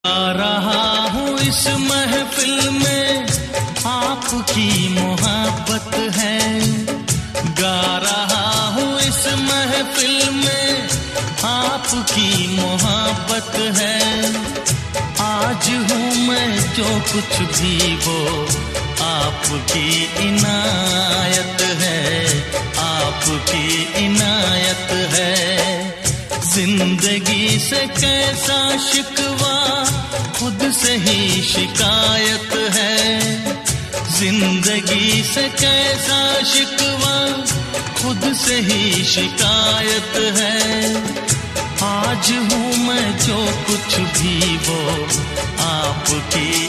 आ रहा हूँ इस महफिल में, आपकी मोहब्बत है। गा रहा हूँ इस महफिल में, आपकी मोहब्बत है। आज हूँ मैं जो कुछ भी वो आपकी इनायत है, आपकी इनायत है। जिंदगी से कैसा शिकवा, खुद से ही शिकायत है। जिंदगी से कैसा शिकवा, खुद से ही शिकायत है। आज हूँ मैं जो कुछ भी वो आपकी